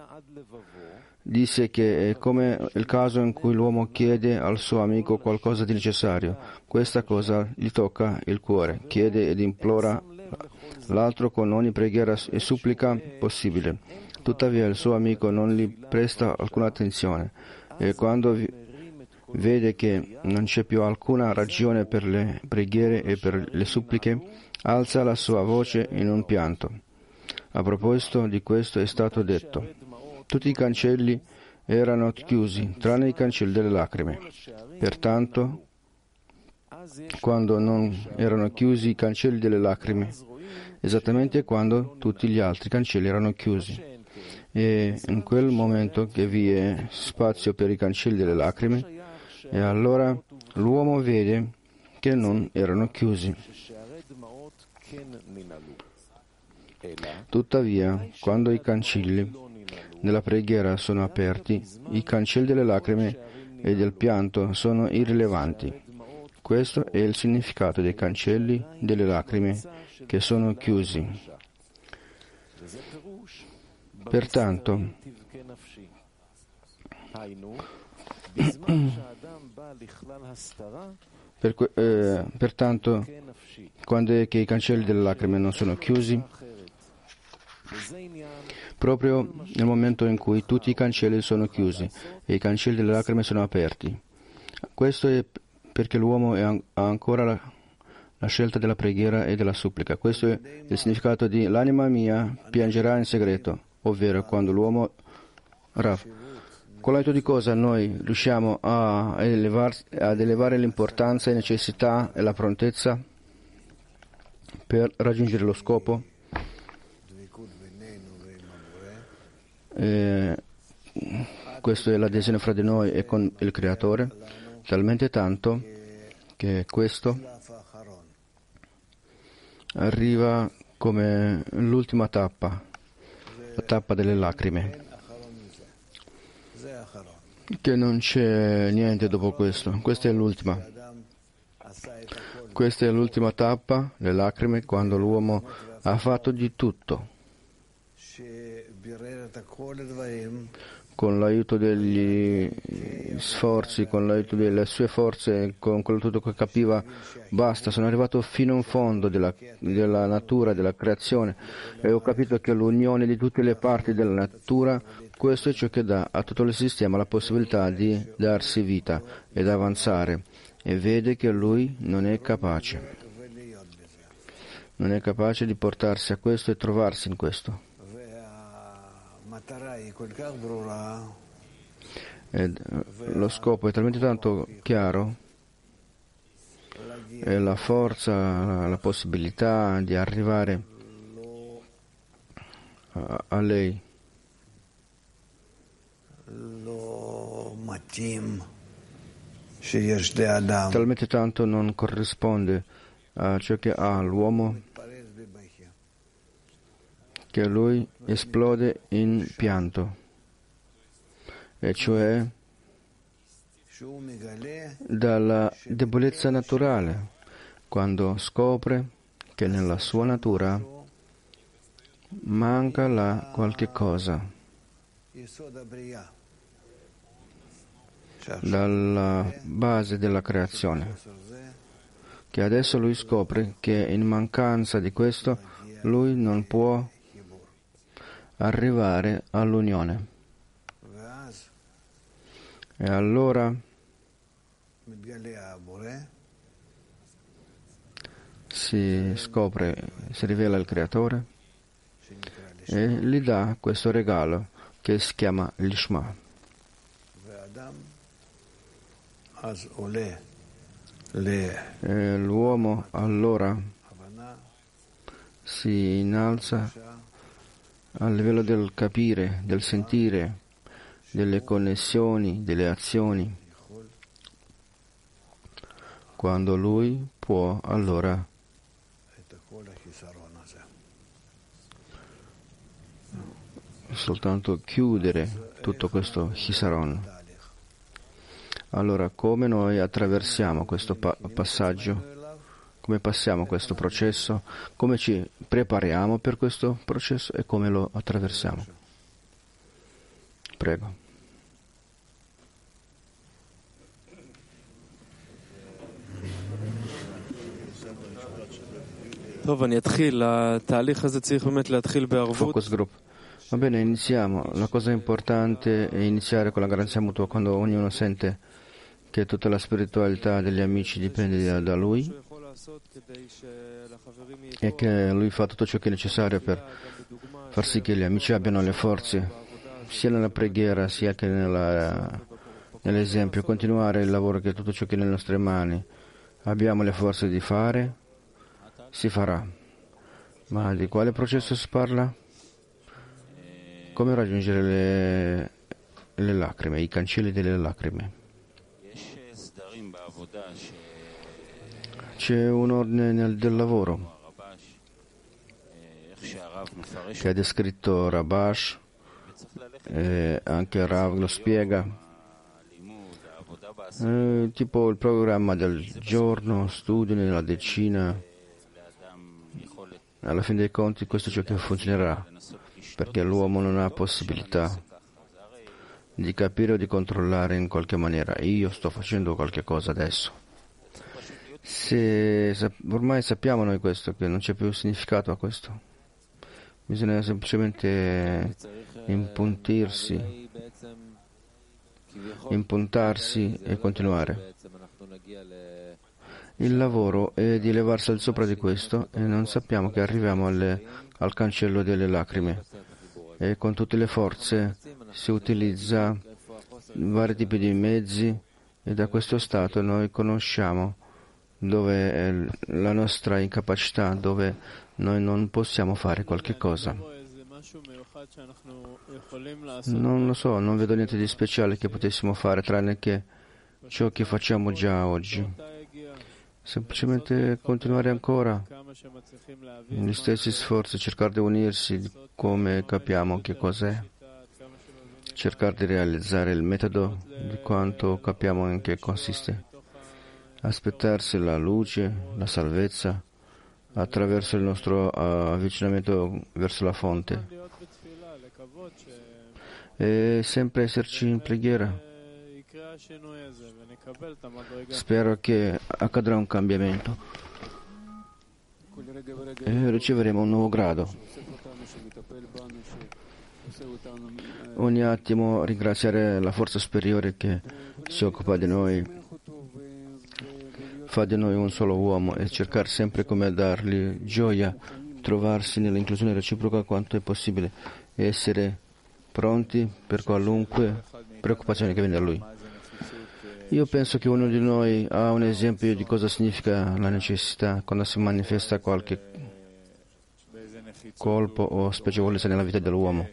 disse che è come il caso in cui l'uomo chiede al suo amico qualcosa di necessario. Questa cosa gli tocca il cuore, chiede ed implora l'altro con ogni preghiera e supplica possibile. Tuttavia il suo amico non gli presta alcuna attenzione e quando vede che non c'è più alcuna ragione per le preghiere e per le suppliche, alza la sua voce in un pianto. A proposito di questo è stato detto: tutti i cancelli erano chiusi, tranne i cancelli delle lacrime. Pertanto, quando non erano chiusi i cancelli delle lacrime, esattamente quando tutti gli altri cancelli erano chiusi. E in quel momento che vi è spazio per i cancelli delle lacrime, e allora l'uomo vede che non erano chiusi. Tuttavia, quando i cancelli della preghiera sono aperti, i cancelli delle lacrime e del pianto sono irrilevanti. Questo è il significato dei cancelli delle lacrime che sono chiusi. Pertanto, per, eh, pertanto, quando è che i cancelli delle lacrime non sono chiusi? Proprio nel momento in cui tutti i cancelli sono chiusi e i cancelli delle lacrime sono aperti. Questo è perché l'uomo è an- ha ancora la, la scelta della preghiera e della supplica. Questo è il significato di l'anima mia piangerà in segreto, ovvero quando l'uomo Rav, con l'aiuto di cosa noi riusciamo a elevar, ad elevare l'importanza e necessità e la prontezza per raggiungere lo scopo? Eh, questo è l'adesione fra di noi e con il Creatore, talmente tanto che questo arriva come l'ultima tappa, la tappa delle lacrime, che non c'è niente dopo questo. Questa è l'ultima. Questa è l'ultima tappa, le lacrime, quando l'uomo ha fatto di tutto con l'aiuto degli sforzi, con l'aiuto delle sue forze, con quello tutto che capiva, basta, sono arrivato fino in fondo della, della natura, della creazione, e ho capito che l'unione di tutte le parti della natura, questo è ciò che dà a tutto il sistema la possibilità di darsi vita ed avanzare, e vede che lui non è capace, non è capace di portarsi a questo e trovarsi in questo. Ed lo scopo è talmente tanto chiaro, e la forza, la possibilità di arrivare a, a lei talmente tanto non corrisponde a ciò che ha l'uomo, che lui esplode in pianto, e cioè dalla debolezza naturale, quando scopre che nella sua natura manca là qualche cosa, dalla base della creazione, che adesso lui scopre che in mancanza di questo lui non può arrivare all'unione. E allora si scopre, si rivela il Creatore e gli dà questo regalo che si chiama l'Ishma. E l'uomo allora si innalza al livello del capire, del sentire, delle connessioni, delle azioni. Quando lui può allora soltanto chiudere tutto questo chisaron. Allora, come noi attraversiamo questo pa- passaggio? Come passiamo questo processo? Come ci prepariamo per questo processo e come lo attraversiamo? Prego. Focus group. Va bene, iniziamo. La cosa importante è iniziare con la garanzia mutua quando ognuno sente che tutta la spiritualità degli amici dipende da, da lui e che lui fa tutto ciò che è necessario per far sì che gli amici abbiano le forze, sia nella preghiera sia che nella, nell'esempio, continuare il lavoro che tutto ciò che è nelle nostre mani abbiamo le forze di fare, si farà. Ma di quale processo si parla? Come raggiungere le, le lacrime, i cancelli delle lacrime? C'è un ordine nel, del lavoro che ha descritto Rabash, e anche Rav lo spiega, eh, tipo il programma del giorno, studio nella decina. Alla fine dei conti questo è ciò che funzionerà, perché l'uomo non ha possibilità di capire o di controllare in qualche maniera. Io sto facendo qualche cosa adesso. Se ormai sappiamo noi questo, che non c'è più significato a questo, bisogna semplicemente impuntirsi, impuntarsi e continuare. Il lavoro è di levarsi al sopra di questo e non sappiamo che arriviamo alle, al cancello delle lacrime e con tutte le forze si utilizza vari tipi di mezzi e da questo stato noi conosciamo dove è la nostra incapacità, dove noi non possiamo fare qualche cosa. Non lo so, non vedo niente di speciale che potessimo fare tranne che ciò che facciamo già oggi. Semplicemente continuare ancora gli stessi sforzi, cercare di unirsi come capiamo che cos'è, cercare di realizzare il metodo di quanto capiamo in che consiste, aspettarsi la luce, la salvezza attraverso il nostro uh, avvicinamento verso la fonte e sempre esserci in preghiera. Spero che accadrà un cambiamento e riceveremo un nuovo grado. Ogni attimo ringraziare la forza superiore che si occupa di noi, fa di noi un solo uomo e cercare sempre come dargli gioia, trovarsi nell'inclusione reciproca quanto è possibile e essere pronti per qualunque preoccupazione che viene da lui. Io penso che ognuno di noi ha un esempio di cosa significa la necessità quando si manifesta qualche colpo o spiacevolezza nella vita dell'uomo,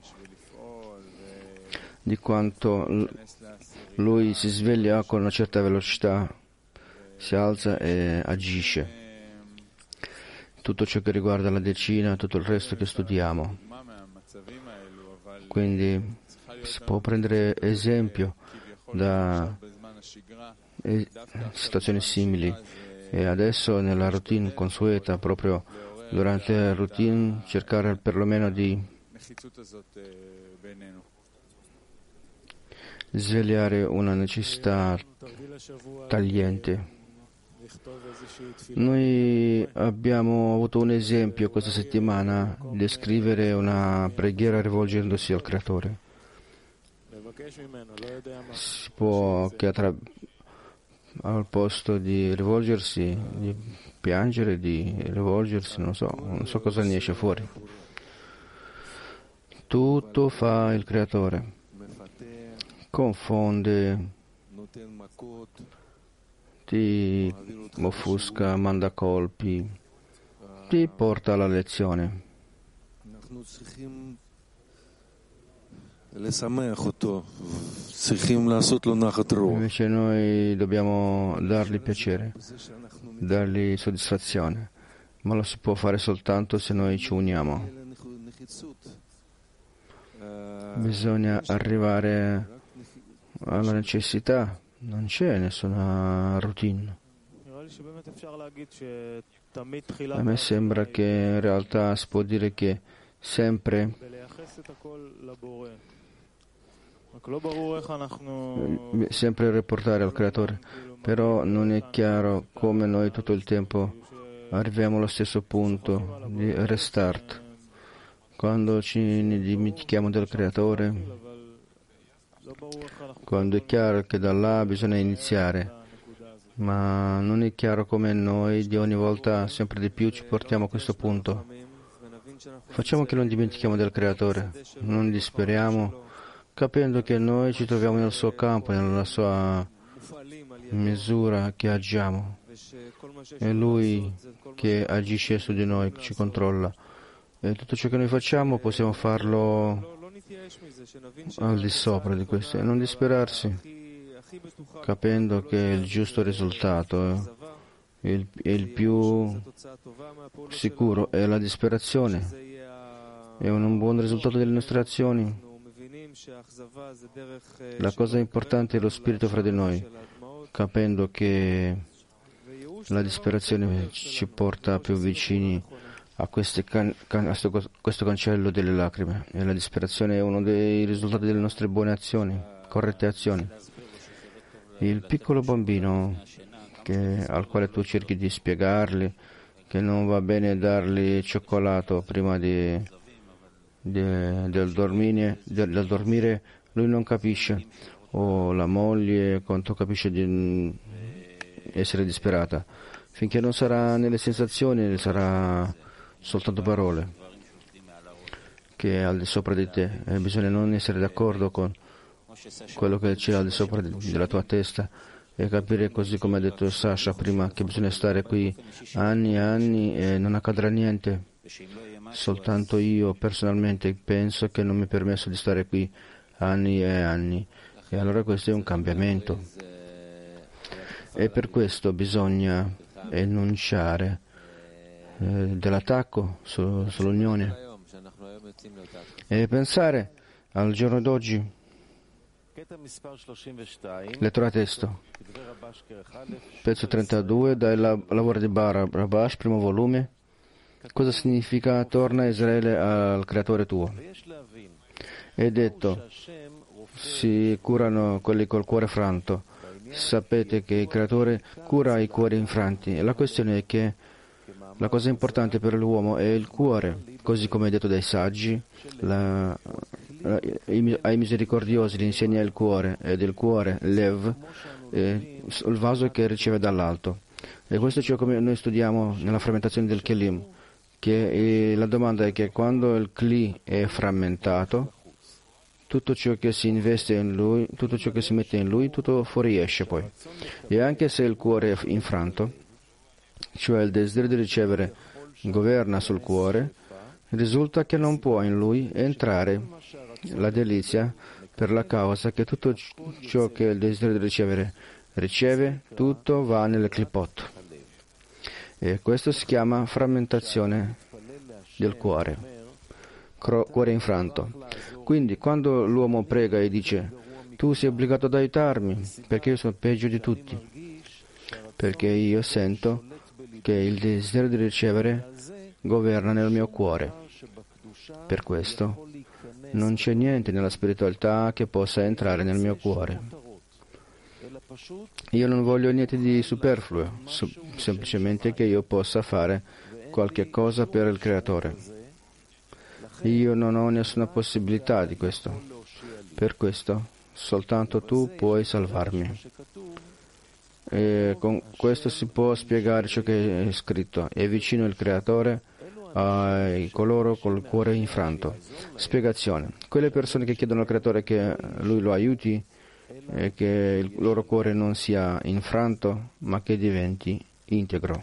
di quanto lui si sveglia con una certa velocità, si alza e agisce. Tutto ciò che riguarda la decina, tutto il resto che studiamo. Quindi si può prendere esempio da e situazioni simili e adesso nella routine consueta, proprio durante la routine, cercare perlomeno di svegliare una necessità tagliente. Noi abbiamo avuto un esempio questa settimana di scrivere una preghiera rivolgendosi al Creatore. Si può che attra- al posto di rivolgersi, di piangere, di rivolgersi, non so, non so cosa ne esce fuori. Tutto fa il Creatore. Confonde, ti offusca, manda colpi, ti porta alla lezione. Invece noi dobbiamo dargli piacere, dargli soddisfazione, ma lo si può fare soltanto se noi ci uniamo. Bisogna arrivare alla necessità, non c'è nessuna routine. A me sembra che in realtà si può dire che sempre sempre riportare al Creatore, però non è chiaro come noi tutto il tempo arriviamo allo stesso punto di restart. Quando ci dimentichiamo del Creatore, quando è chiaro che da là bisogna iniziare, ma non è chiaro come noi di ogni volta sempre di più ci portiamo a questo punto. Facciamo che non dimentichiamo del Creatore, non disperiamo, capendo che noi ci troviamo nel suo campo, nella sua misura che agiamo. È Lui che agisce su di noi, ci controlla. E tutto ciò che noi facciamo possiamo farlo al di sopra di questo e non disperarsi, capendo che il giusto risultato è il, è il più sicuro, è la disperazione, è un, un buon risultato delle nostre azioni. La cosa importante è lo spirito fra di noi, capendo che la disperazione ci porta più vicini a, can, can, a questo cancello delle lacrime, e la disperazione è uno dei risultati delle nostre buone azioni, corrette azioni. Il piccolo bambino che, al quale tu cerchi di spiegargli che non va bene dargli cioccolato prima di, di, del, dormire, del, del dormire, lui non capisce, o la moglie quanto capisce di essere disperata. Finché non sarà nelle sensazioni, sarà soltanto parole che è al di sopra di te, e bisogna non essere d'accordo con quello che c'è al di sopra della tua testa e capire, così come ha detto Sasha prima, che bisogna stare qui anni e anni e non accadrà niente. Soltanto io personalmente penso che non mi è permesso di stare qui anni e anni, e allora questo è un cambiamento, e per questo bisogna enunciare eh, dell'attacco su, sull'unione e pensare al giorno d'oggi. Lettera testo, pezzo trentadue, dal lavoro di Bar Rabash, primo volume. Cosa significa torna Israele al creatore tuo? È detto, si curano quelli col cuore franto. Sapete che il creatore cura i cuori infranti, e la questione è che la cosa importante per l'uomo è il cuore, così come è detto dai saggi. La, ai misericordiosi gli insegna il cuore, ed il cuore, lev, è il vaso che riceve dall'alto. E questo è ciò che noi studiamo nella frammentazione del kelim, che la domanda è che quando il kli è frammentato, tutto ciò che si investe in lui, tutto ciò che si mette in lui, tutto fuoriesce poi. E anche se il cuore è infranto, cioè il desiderio di ricevere governa sul cuore, risulta che non può in lui entrare la delizia, per la causa che tutto ciò che il desiderio di ricevere riceve, tutto va nel clipot. E questo si chiama frammentazione del cuore, cuore infranto. Quindi quando l'uomo prega e dice tu sei obbligato ad aiutarmi perché io sono peggio di tutti, perché io sento che il desiderio di ricevere governa nel mio cuore, per questo non c'è niente nella spiritualità che possa entrare nel mio cuore. Io non voglio niente di superfluo, semplicemente che io possa fare qualche cosa per il Creatore. Io non ho nessuna possibilità di questo. Per questo soltanto tu puoi salvarmi. E con questo si può spiegare ciò che è scritto. È vicino il Creatore a coloro col cuore infranto. Spiegazione. Quelle persone che chiedono al Creatore che Lui lo aiuti e che il loro cuore non sia infranto, ma che diventi integro.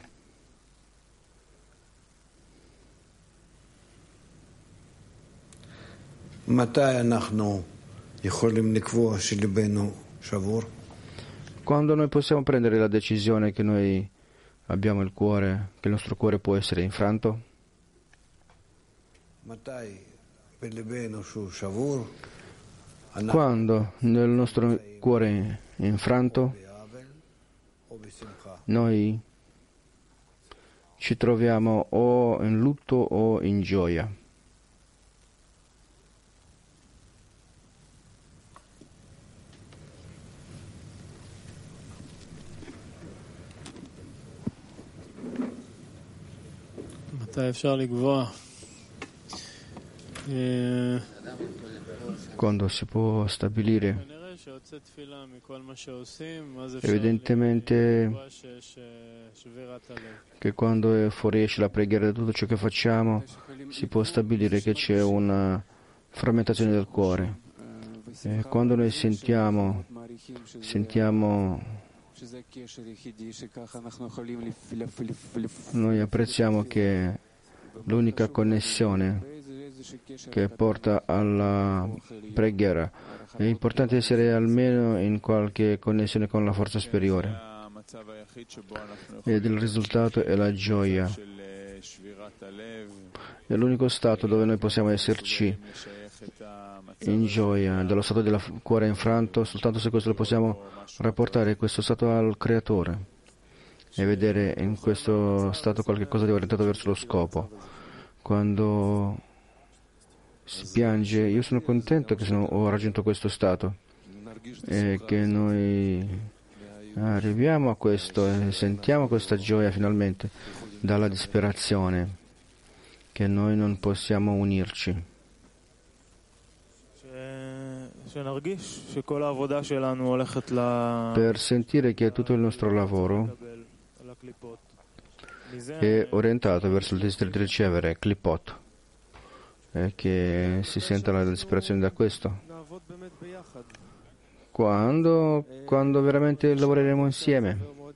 Quando noi possiamo prendere la decisione che noi abbiamo il cuore, che il nostro cuore può essere infranto? Quando nel nostro cuore è infranto, noi ci troviamo o in lutto o in gioia. Quando si può stabilire, evidentemente che quando fuoriesce la preghiera di tutto ciò che facciamo, si può stabilire che c'è una frammentazione del cuore. E quando noi sentiamo, sentiamo noi apprezziamo che l'unica connessione che porta alla preghiera è importante essere almeno in qualche connessione con la forza superiore, ed il risultato è la gioia. È l'unico stato dove noi possiamo esserci in gioia, dello stato del cuore infranto, soltanto se questo lo possiamo rapportare, questo stato al Creatore, e vedere in questo stato qualche cosa di orientato verso lo scopo. Quando si piange, io sono contento che sono, ho raggiunto questo stato e che noi arriviamo a questo e sentiamo questa gioia finalmente dalla disperazione, che noi non possiamo unirci. Per sentire che tutto il nostro lavoro è orientato verso il desiderio di ricevere clipot, e che si senta la disperazione da questo. Quando, quando veramente lavoreremo insieme.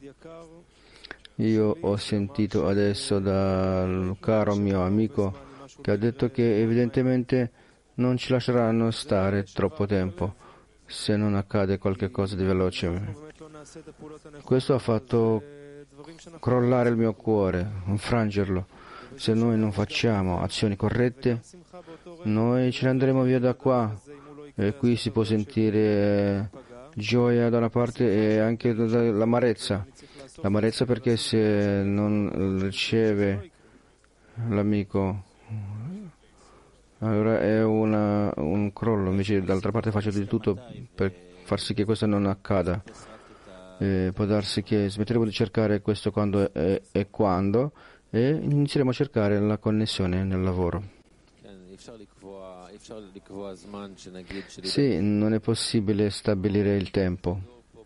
Io ho sentito adesso dal caro mio amico che ha detto che evidentemente non ci lasceranno stare troppo tempo se non accade qualche cosa di veloce. Questo ha fatto crollare il mio cuore, infrangerlo. Se noi non facciamo azioni corrette, noi ce ne andremo via da qua, e qui si può sentire gioia da una parte e anche l'amarezza. L'amarezza perché se non riceve l'amico, allora è una, un crollo. Invece dall'altra parte faccio di tutto per far sì che questo non accada. E può darsi che smetteremo di cercare questo quando e, e quando e inizieremo a cercare la connessione nel lavoro. Sì, non è possibile stabilire il tempo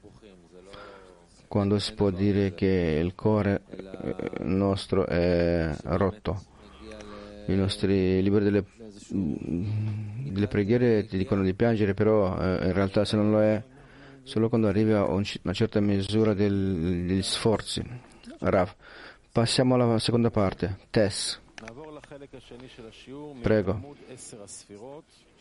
quando si può dire che il cuore nostro è rotto. I nostri libri delle, delle preghiere ti dicono di piangere, però eh, in realtà se non lo è, solo quando arriva a una certa misura del, degli sforzi. Rav, passiamo alla seconda parte. Tess. Prego.